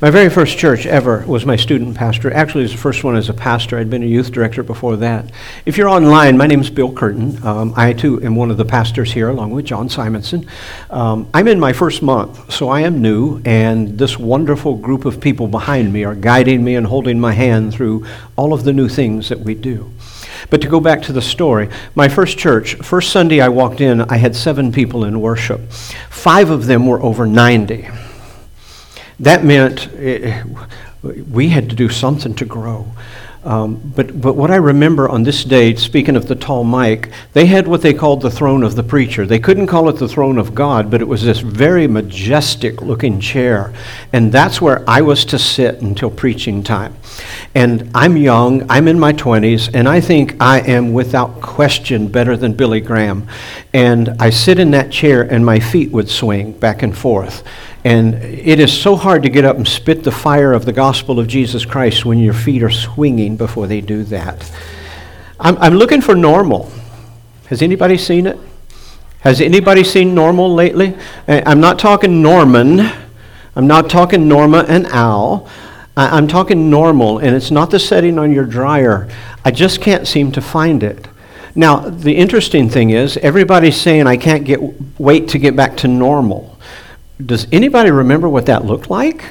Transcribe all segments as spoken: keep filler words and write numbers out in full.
My very first church ever was my student pastor. Actually, it was the first one as a pastor. I'd been a youth director before that. If you're online, my name is Bill Curtin. Um, I, too, am one of the pastors here, along with John Simonson. Um, I'm in my first month, so I am new, and this wonderful group of people behind me are guiding me and holding my hand through all of the new things that we do. But to go back to the story, my first church, first Sunday I walked in, I had seven people in worship. Five of them were over ninety. That meant it, we had to do something to grow. Um, but, but what I remember on this day, speaking of the tall mic, they had what they called the throne of the preacher. They couldn't call it the throne of God, but it was this very majestic looking chair. And that's where I was to sit until preaching time. And I'm young, I'm in my twenties, and I think I am without question better than Billy Graham. And I sit in that chair and my feet would swing back and forth. And it is so hard to get up and spit the fire of the gospel of Jesus Christ when your feet are swinging before they do that. I'm, I'm looking for Normal. Has anybody seen it? Has anybody seen Normal lately? I'm not talking Norman. I'm not talking Norma and Al. I'm talking Normal, and it's not the setting on your dryer. I just can't seem to find it. Now, the interesting thing is, everybody's saying I can't get wait to get back to normal. Does anybody remember what that looked like?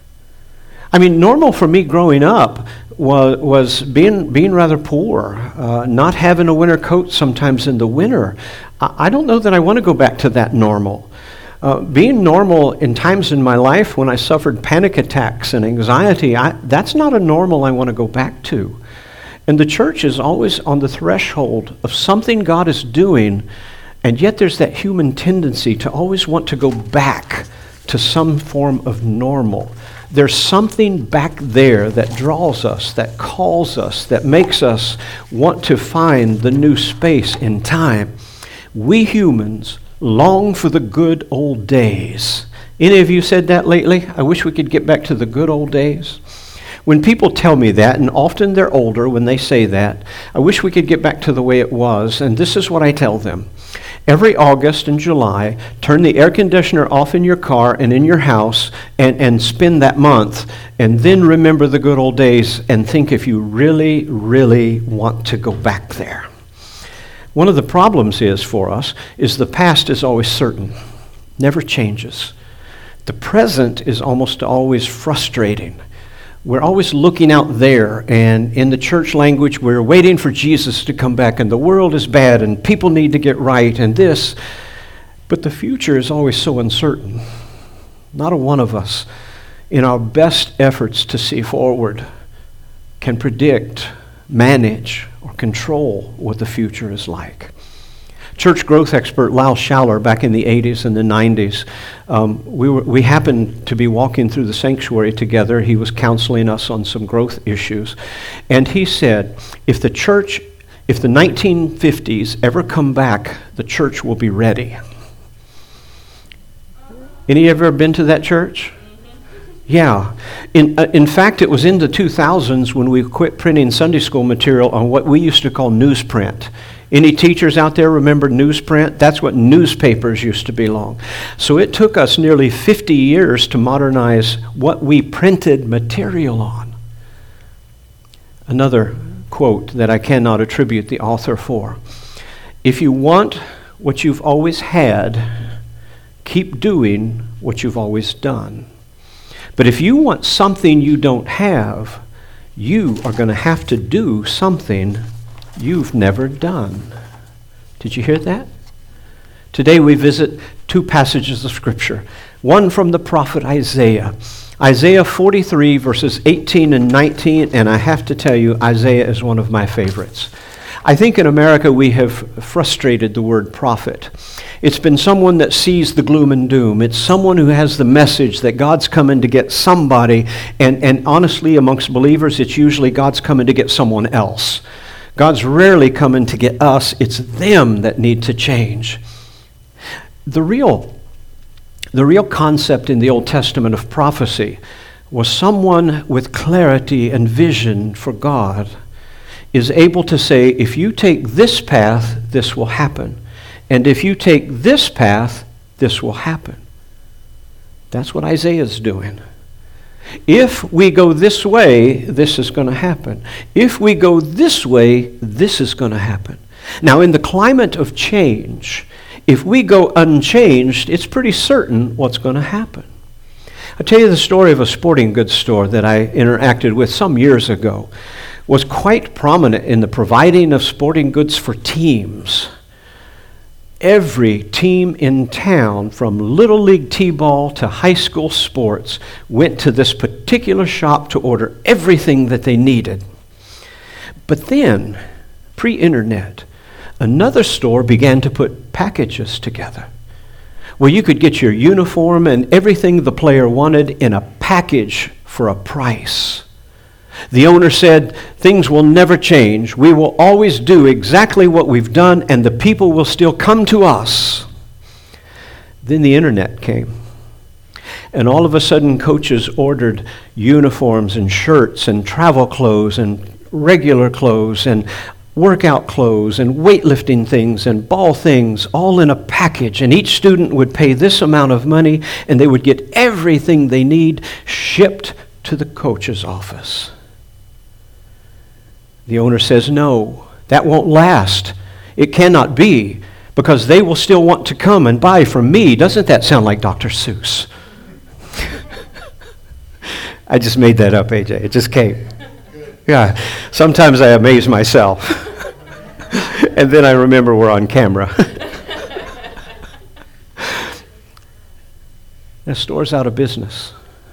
I mean, normal for me growing up was was being being rather poor, uh, not having a winter coat sometimes in the winter. I, I don't know that I want to go back to that normal. Uh, being normal in times in my life when I suffered panic attacks and anxiety, I, that's not a normal I want to go back to. And the church is always on the threshold of something God is doing, and yet there's that human tendency to always want to go back to some form of normal. There's something back there that draws us, that calls us, that makes us want to find the new space in time. We humans long for the good old days. Any of you said that lately? I wish we could get back to the good old days. When people tell me that, and often they're older when they say that, I wish we could get back to the way it was, and this is what I tell them. Every August and July, turn the air conditioner off in your car and in your house and, and spend that month, and then remember the good old days and think if you really, really want to go back there. One of the problems is for us is the past is always certain, never changes. The present is almost always frustrating. We're always looking out there, and in the church language, we're waiting for Jesus to come back, and the world is bad, and people need to get right, and this. But the future is always so uncertain. Not a one of us, in our best efforts to see forward, can predict, manage, or control what the future is like. Church growth expert Lyle Schaller, back in the eighties and the nineties, um, we were, we happened to be walking through the sanctuary together. He was counseling us on some growth issues. And he said, if the church, if the nineteen fifties ever come back, the church will be ready. Any ever been to that church? Yeah. In, uh, in fact, it was in the two thousands when we quit printing Sunday school material on what we used to call newsprint. Any teachers out there remember newsprint? That's what newspapers used to belong. So it took us nearly fifty years to modernize what we printed material on. Another quote that I cannot attribute the author for. If you want what you've always had, keep doing what you've always done. But if you want something you don't have, you are going to have to do something you've never done. Did you hear that? Today we visit two passages of Scripture. One from the prophet Isaiah. Isaiah forty-three, verses eighteen and nineteen, and I have to tell you, Isaiah is one of my favorites. I think in America we have frustrated the word prophet. It's been someone that sees the gloom and doom. It's someone who has the message that God's coming to get somebody, and, and honestly, amongst believers, it's usually God's coming to get someone else. God's rarely coming to get us. It's them that need to change. The real, the real concept in the Old Testament of prophecy was someone with clarity and vision for God is able to say, if you take this path, this will happen. And if you take this path, this will happen. That's what Isaiah's doing. if we go this way, this is going to happen. If we go this way, this is going to happen. Now, in the climate of change, if we go unchanged, it's pretty certain what's going to happen. I'll tell you the story of a sporting goods store that I interacted with some years ago. It was quite prominent in the providing of sporting goods for teams. Every team in town, from Little League T-ball to high school sports, went to this particular shop to order everything that they needed. But then, pre-internet, another store began to put packages together where you could get your uniform and everything the player wanted in a package for a price. The owner said, things will never change. We will always do exactly what we've done, and the people will still come to us. Then the internet came. And all of a sudden, coaches ordered uniforms and shirts and travel clothes and regular clothes and workout clothes and weightlifting things and ball things all in a package. And each student would pay this amount of money, and they would get everything they need shipped to the coach's office. The owner says, no, that won't last. It cannot be, because they will still want to come and buy from me. Doesn't that sound like Doctor Seuss? I just made that up, A J. It just came. Yeah, sometimes I amaze myself. And then I remember we're on camera. The store's out of business.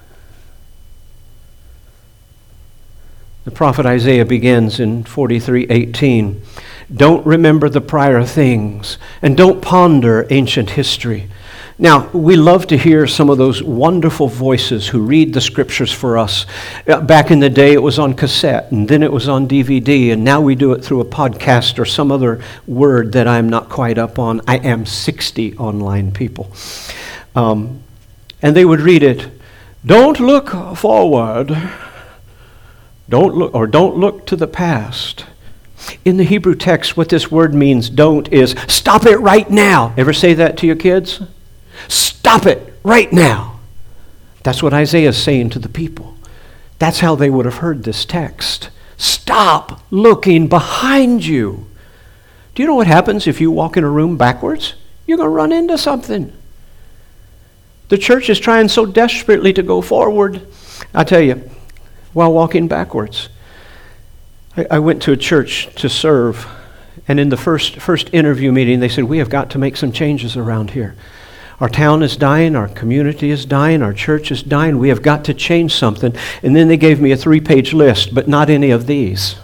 The prophet Isaiah begins in forty-three eighteen. Don't remember the prior things, and don't ponder ancient history. Now, we love to hear some of those wonderful voices who read the scriptures for us. Back in the day, it was on cassette, and then it was on D V D, and now we do it through a podcast or some other word that I'm not quite up on. I am sixty online people. Um, and they would read it. Don't look forward. Don't look, or don't look to the past. In the Hebrew text, what this word means, don't, is stop it right now. Ever say that to your kids? Stop it right now. That's what Isaiah is saying to the people. That's how they would have heard this text. Stop looking behind you. Do you know what happens if you walk in a room backwards? You're going to run into something. The church is trying so desperately to go forward. I tell you, while walking backwards. I, I went to a church to serve, and in the first first interview meeting, they said, we have got to make some changes around here. Our town is dying, our community is dying, our church is dying, we have got to change something. And then they gave me a three-page list, but not any of these.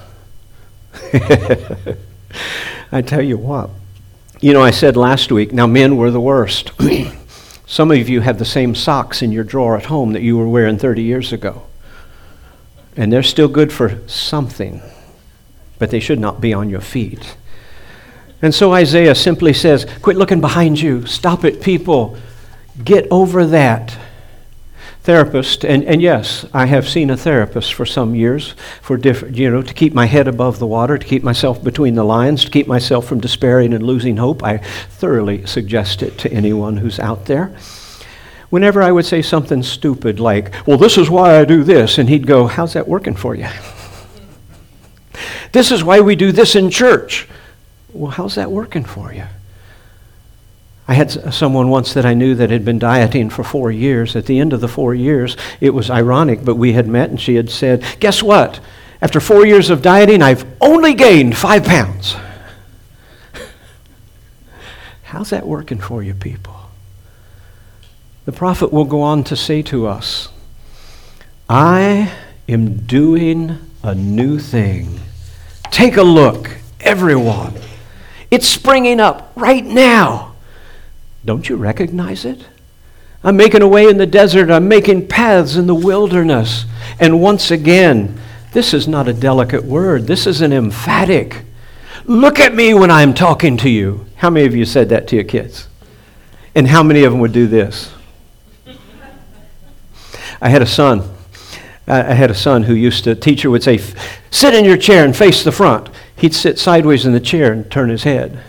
I tell you what, you know, I said last week, now men were the worst. Some of you have the same socks in your drawer at home that you were wearing thirty years ago. And they're still good for something, but they should not be on your feet. And so Isaiah simply says, quit looking behind you. Stop it, people. Get over that. Therapist, and, and yes, I have seen a therapist for some years, for different, you know, to keep my head above the water, to keep myself between the lines, to keep myself from despairing and losing hope. I thoroughly suggest it to anyone who's out there. Whenever I would say something stupid like, well, this is why I do this, and he'd go, how's that working for you? This is why we do this in church. Well, how's that working for you? I had someone once that I knew that had been dieting for four years. At the end of the four years, it was ironic, but we had met, and she had said, guess what? After four years of dieting, I've only gained five pounds. How's that working for you, people? The prophet will go on to say to us, I am doing a new thing. Take a look, everyone. It's springing up right now. Don't you recognize it? I'm making a way in the desert. I'm making paths in the wilderness. And once again, this is not a delicate word. This is an emphatic. Look at me when I'm talking to you. How many of you said that to your kids? And how many of them would do this? I had a son. I had a son who used to, teacher would say, sit in your chair and face the front. He'd sit sideways in the chair and turn his head.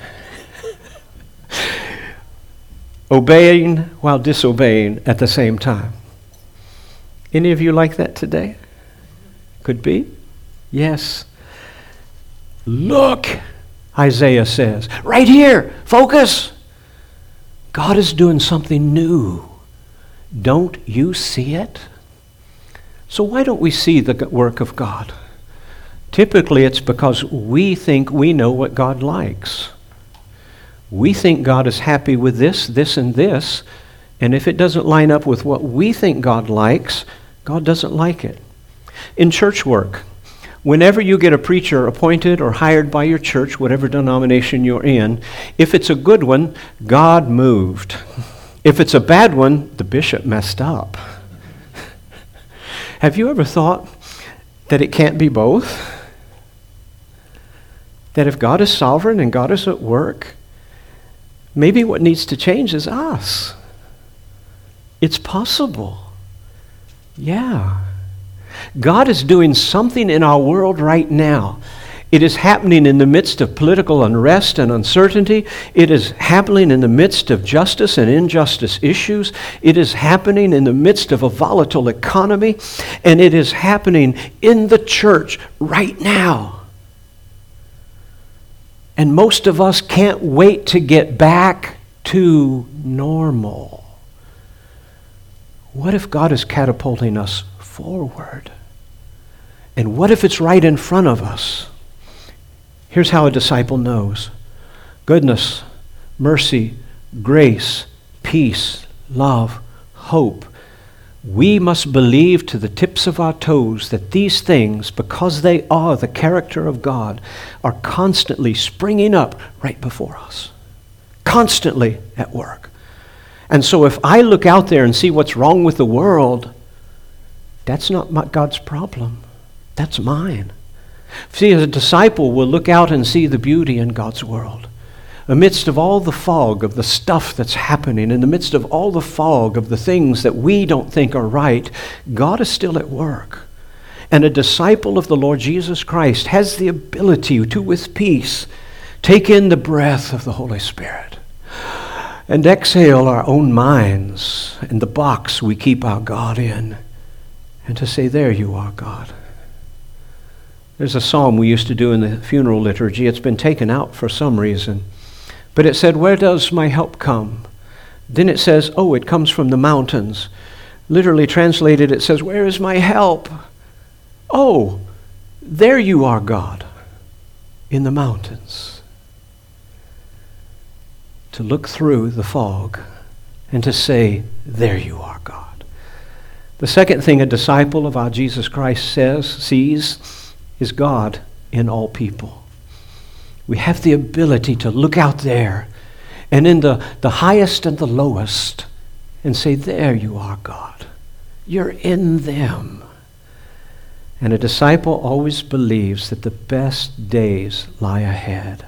Obeying while disobeying at the same time. Any of you like that today? Could be. Yes. Look, Isaiah says. Right here. Focus. God is doing something new. Don't you see it? So why don't we see the work of God? Typically, it's because we think we know what God likes. We think God is happy with this, this, and this, and if it doesn't line up with what we think God likes, God doesn't like it. In church work, whenever you get a preacher appointed or hired by your church, whatever denomination you're in, if it's a good one, God moved. If it's a bad one, the bishop messed up. Have you ever thought that it can't be both? That if God is sovereign and God is at work, maybe what needs to change is us. It's possible. Yeah. God is doing something in our world right now. It is happening in the midst of political unrest and uncertainty. It is happening in the midst of justice and injustice issues. It is happening in the midst of a volatile economy. And it is happening in the church right now. And most of us can't wait to get back to normal. What if God is catapulting us forward? And what if it's right in front of us? Here's how a disciple knows. Goodness, mercy, grace, peace, love, hope. We must believe to the tips of our toes that these things, because they are the character of God, are constantly springing up right before us. Constantly at work. And so if I look out there and see what's wrong with the world, that's not my, God's problem. That's mine. See, as a disciple will look out and see the beauty in God's world. Amidst of all the fog of the stuff that's happening, in the midst of all the fog of the things that we don't think are right, God is still at work. And a disciple of the Lord Jesus Christ has the ability to, with peace, take in the breath of the Holy Spirit and exhale our own minds in the box we keep our God in, and to say, there you are, God. There's a psalm we used to do in the funeral liturgy. It's been taken out for some reason. But it said, where does my help come? Then it says, oh, it comes from the mountains. Literally translated, it says, where is my help? Oh, there you are, God, in the mountains. To look through the fog and to say, there you are, God. The second thing a disciple of our Jesus Christ says, sees, is God in all people. We have the ability to look out there and in the, the highest and the lowest and say, there you are, God. You're in them. And a disciple always believes that the best days lie ahead.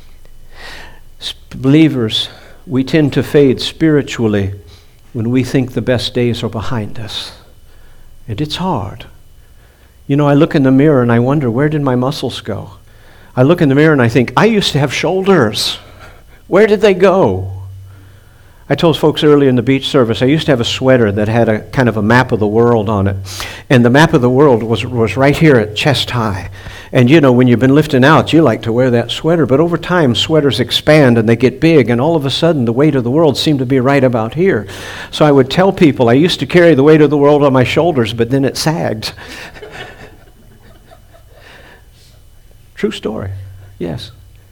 Believers, we tend to fade spiritually when we think the best days are behind us. And it's hard. You know, I look in the mirror and I wonder, where did my muscles go? I look in the mirror and I think, I used to have shoulders. Where did they go? I told folks earlier in the beach service, I used to have a sweater that had a kind of a map of the world on it. And the map of the world was, was right here at chest high. And you know, when you've been lifting out, you like to wear that sweater. But over time, sweaters expand and they get big. And all of a sudden, the weight of the world seemed to be right about here. So I would tell people, I used to carry the weight of the world on my shoulders, but then it sagged. True story. Yes.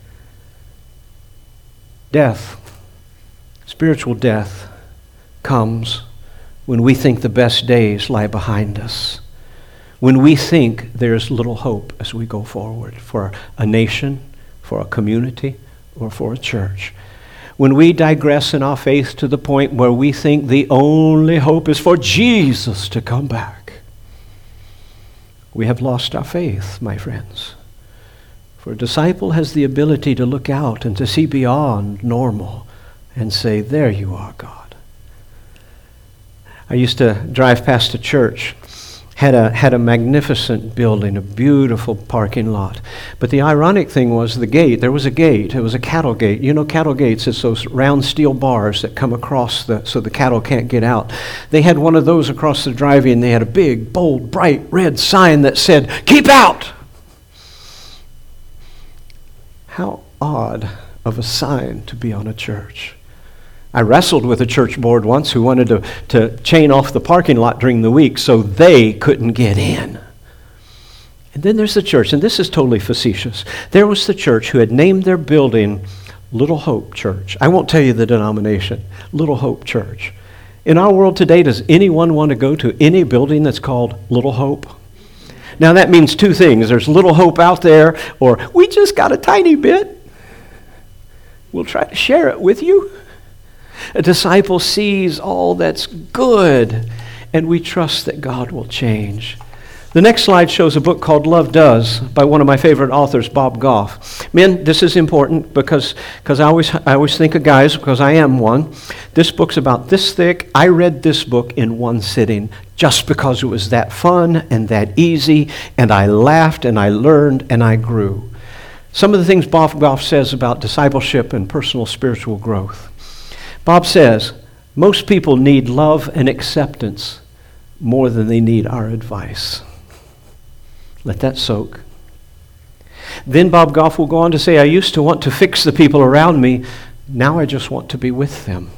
Death, spiritual death, comes when we think the best days lie behind us. When we think there's little hope as we go forward for a nation, for a community, or for a church. When we digress in our faith to the point where we think the only hope is for Jesus to come back, we have lost our faith, my friends. For a disciple has the ability to look out and to see beyond normal and say, there you are, God. I used to drive past a church, had a had a magnificent building, a beautiful parking lot. But the ironic thing was the gate, there was a gate, it was a cattle gate. You know cattle gates, it's those round steel bars that come across the, so the cattle can't get out. They had one of those across the driveway, and they had a big, bold, bright red sign that said, "Keep out!" How odd of a sign to be on a church. I wrestled with a church board once who wanted to, to chain off the parking lot during the week so they couldn't get in. And then there's the church, and this is totally facetious. There was the church who had named their building Little Hope Church. I won't tell you the denomination, Little Hope Church. In our world today, does anyone want to go to any building that's called Little Hope? Now that means two things. There's little hope out there, or we just got a tiny bit. We'll try to share it with you. A disciple sees all that's good, and we trust that God will change. The next slide shows a book called Love Does by one of my favorite authors, Bob Goff. Men, this is important because because I always I always think of guys because I am one. This book's about this thick. I read this book in one sitting just because it was that fun and that easy, and I laughed and I learned and I grew. Some of the things Bob Goff says about discipleship and personal spiritual growth. Bob says, most people need love and acceptance more than they need our advice. Let that soak. Then Bob Goff will go on to say, I used to want to fix the people around me. Now I just want to be with them.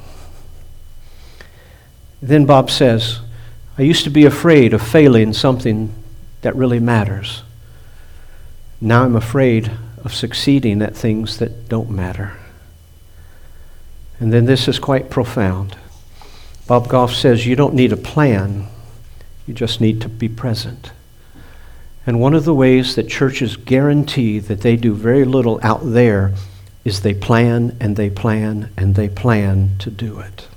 Then Bob says, I used to be afraid of failing something that really matters. Now I'm afraid of succeeding at things that don't matter. And then this is quite profound. Bob Goff says you don't need a plan, you just need to be present. And one of the ways that churches guarantee that they do very little out there is they plan and they plan and they plan to do it.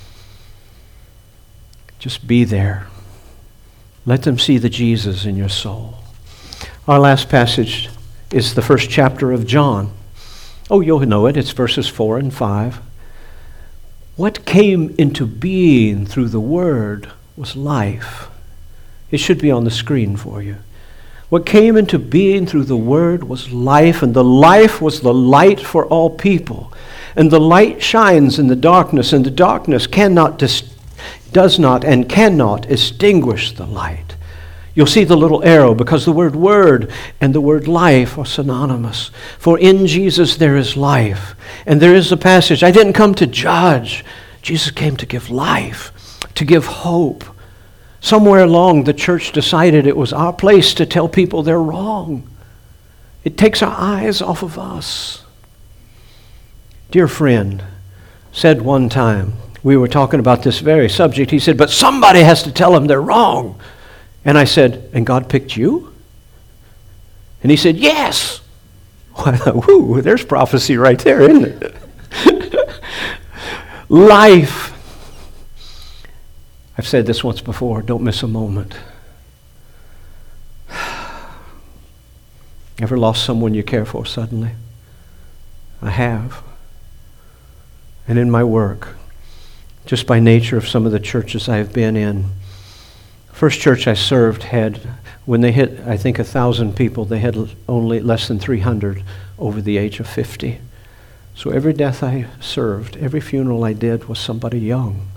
Just be there. Let them see the Jesus in your soul. Our last passage is the first chapter of John. Oh, you'll know it. It's verses four and five. What came into being through the Word was life. It should be on the screen for you. What came into being through the Word was life, and the life was the light for all people. And the light shines in the darkness, and the darkness cannot, dis- does not and cannot extinguish the light. You'll see the little arrow because the word word and the word life are synonymous. For in Jesus there is life. And there is a passage, I didn't come to judge. Jesus came to give life, to give hope. Somewhere along the church decided it was our place to tell people they're wrong. It takes our eyes off of us. Dear friend said one time, we were talking about this very subject, he said, but somebody has to tell them they're wrong. And I said, and God picked you? And he said, yes. Woo, there's prophecy right there, isn't it? Life. I've said this once before, don't miss a moment. Ever lost someone you care for suddenly? I have. And in my work, just by nature of some of the churches I've been in, first church I served had, when they hit, I think, a thousand people, they had only less than three hundred over the age of fifty. So every death I served, every funeral I did was somebody young.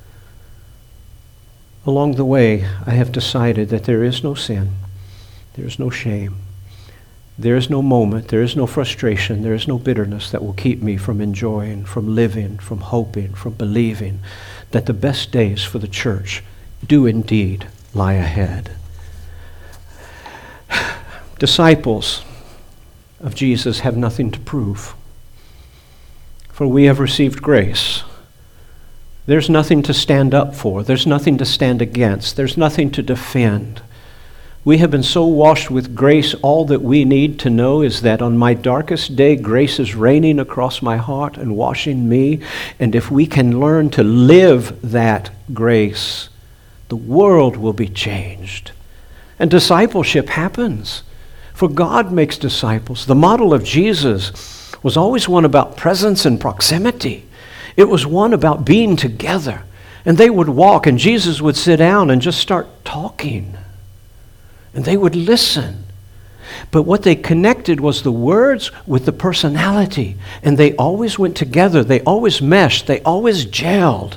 Along the way, I have decided that there is no sin, there is no shame, there is no moment, there is no frustration, there is no bitterness that will keep me from enjoying, from living, from hoping, from believing that the best days for the church do indeed lie ahead. Disciples of Jesus have nothing to prove, for we have received grace. There's nothing to stand up for. There's nothing to stand against. There's nothing to defend. We have been so washed with grace, all that we need to know is that on my darkest day, grace is raining across my heart and washing me. And if we can learn to live that grace, the world will be changed. And discipleship happens. For God makes disciples. The model of Jesus was always one about presence and proximity. It was one about being together. And they would walk and Jesus would sit down and just start talking. and they would listen. But what they connected was the words with the personality, and they always went together. They always meshed. They always gelled.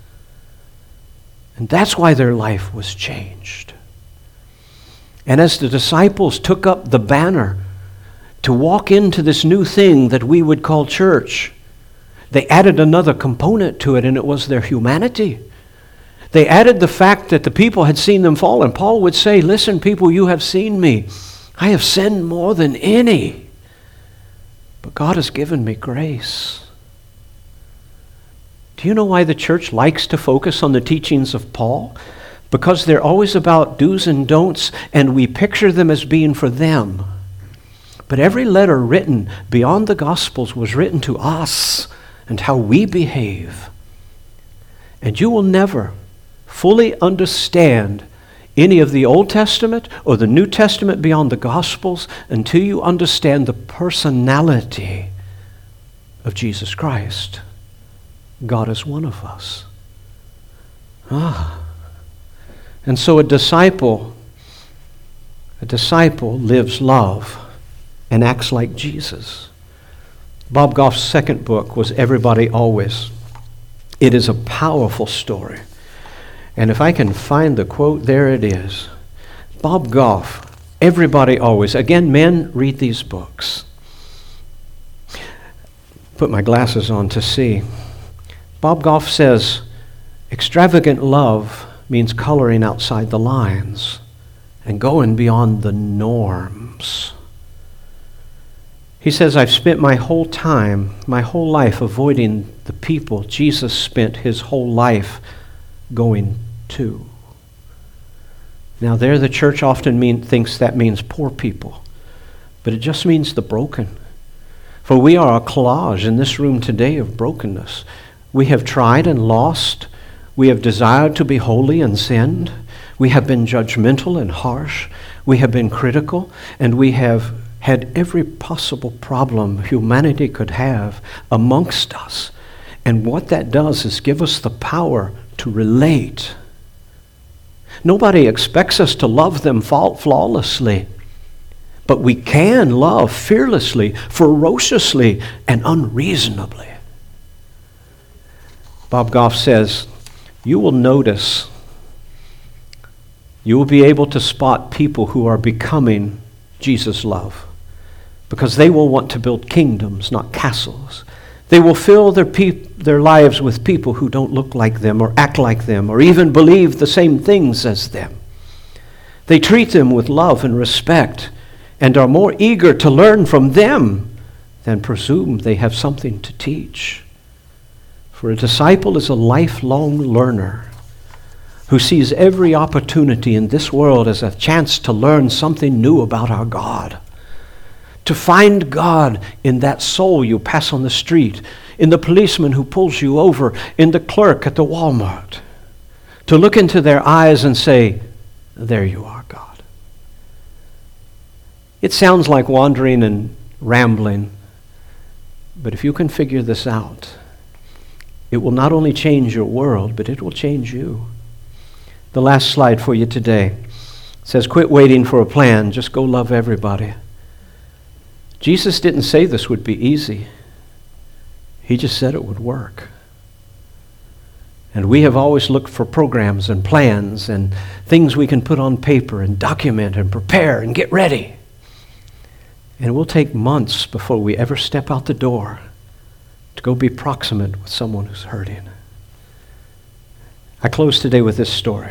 And that's why their life was changed. And as the disciples took up the banner to walk into this new thing that we would call church, they added another component to it, and it was their humanity. They added the fact that the people had seen them fall. And Paul would say, listen, people, you have seen me. I have sinned more than any. But God has given me grace. Do you know why the church likes to focus on the teachings of Paul? Because they're always about do's and don'ts, and we picture them as being for them. But every letter written beyond the Gospels was written to us and how we behave. And you will never fully understand any of the Old Testament or the New Testament beyond the Gospels until you understand the personality of Jesus Christ. God is one of us. Ah. And so a disciple, a disciple lives love and acts like Jesus. Bob Goff's second book was Everybody Always. It is a powerful story. And if I can find the quote, there it is. Bob Goff, Everybody Always. Again, men, read these books. Put my glasses on to see. Bob Goff says, extravagant love means coloring outside the lines and going beyond the norms. He says, I've spent my whole time, my whole life avoiding the people Jesus spent his whole life going to. Now there the church often mean, thinks that means poor people, but it just means the broken. For we are a collage in this room today of brokenness. We have tried and lost. We have desired to be holy and sinned. We have been judgmental and harsh. We have been critical, and we have had every possible problem humanity could have amongst us. And what that does is give us the power to relate. Nobody expects us to love them flawlessly, but we can love fearlessly, ferociously, and unreasonably. Bob Goff says, you will notice, you will be able to spot people who are becoming Jesus' love, because they will want to build kingdoms, not castles. They will fill their peop- their lives with people who don't look like them or act like them or even believe the same things as them. They treat them with love and respect and are more eager to learn from them than presume they have something to teach. For a disciple is a lifelong learner who sees every opportunity in this world as a chance to learn something new about our God. To find God in that soul you pass on the street, in the policeman who pulls you over, in the clerk at the Walmart. To look into their eyes and say, there you are, God. It sounds like wandering and rambling, but if you can figure this out, it will not only change your world, but it will change you. The last slide for you today says, quit waiting for a plan, just go love everybody. Jesus didn't say this would be easy. He just said it would work. And we have always looked for programs and plans and things we can put on paper and document and prepare and get ready. And it will take months before we ever step out the door to go be proximate with someone who's hurting. I close today with this story.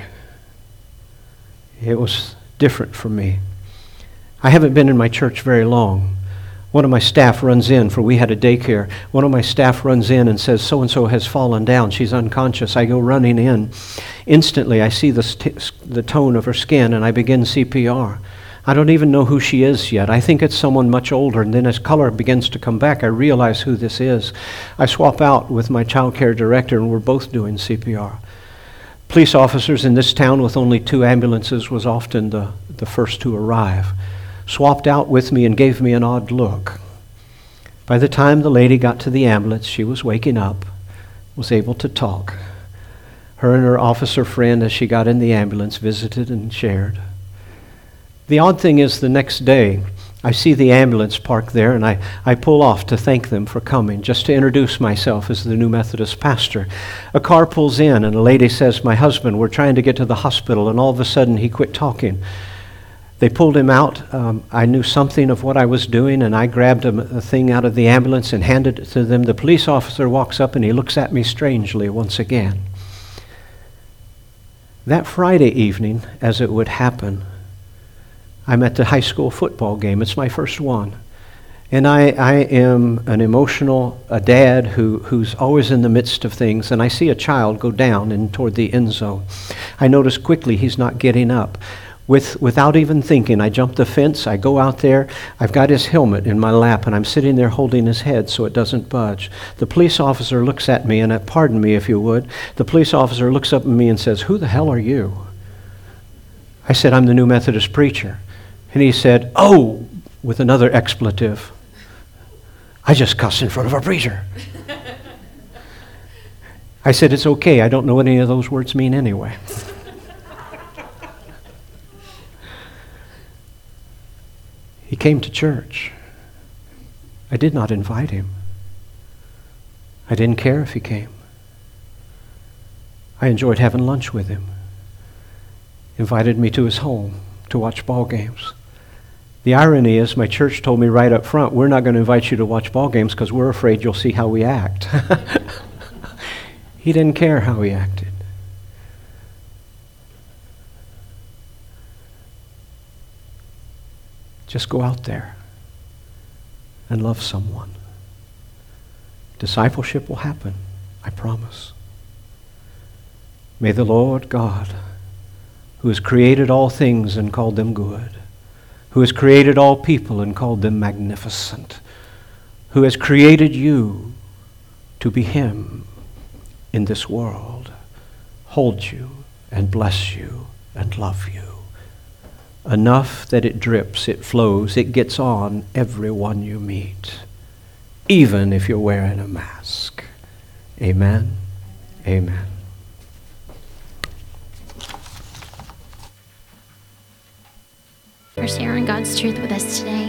It was different for me. I haven't been in my church very long. One of my staff runs in, for we had a daycare. One of my staff runs in and says, so-and-so has fallen down. She's unconscious. I go running in. Instantly, I see the, st- the tone of her skin, and I begin C P R. I don't even know who she is yet. I think it's someone much older, and then as color begins to come back, I realize who this is. I swap out with my child care director, and we're both doing C P R. Police officers in this town with only two ambulances was often the, the first to arrive. Swapped out with me and gave me an odd look. By the time the lady got to the ambulance, she was waking up, was able to talk. Her and her officer friend, as she got in the ambulance, visited and shared. The odd thing is the next day, I see the ambulance parked there, and I, I pull off to thank them for coming, just to introduce myself as the new Methodist pastor. A car pulls in, and a lady says, "My husband, we're trying to get to the hospital," and all of a sudden he quit talking. They pulled him out. Um, I knew something of what I was doing, and I grabbed a, a thing out of the ambulance and handed it to them. The police officer walks up, and he looks at me strangely once again. That Friday evening, as it would happen, I'm at the high school football game. It's my first one. And I, I am an emotional a dad who, who's always in the midst of things, and I see a child go down and toward the end zone. I notice quickly he's not getting up. With, without even thinking, I jump the fence, I go out there, I've got his helmet in my lap, and I'm sitting there holding his head so it doesn't budge. The police officer looks at me, and uh, pardon me if you would, the police officer looks up at me and says, "Who the hell are you?" I said, "I'm the new Methodist preacher." And he said, "Oh," with another expletive. "I just cussed in front of our preacher." I said, "It's okay, I don't know what any of those words mean anyway." He came to church. I did not invite him. I didn't care if he came. I enjoyed having lunch with him. Invited me to his home to watch ball games. The irony is my church told me right up front, "We're not going to invite you to watch ball games because we're afraid you'll see how we act." He didn't care how he acted. Just go out there and love someone. Discipleship will happen, I promise. May the Lord God, who has created all things and called them good, who has created all people and called them magnificent, who has created you to be Him in this world, hold you and bless you and love you. Enough that it drips, it flows, it gets on everyone you meet, even if you're wearing a mask. Amen. Amen. For sharing God's truth with us today.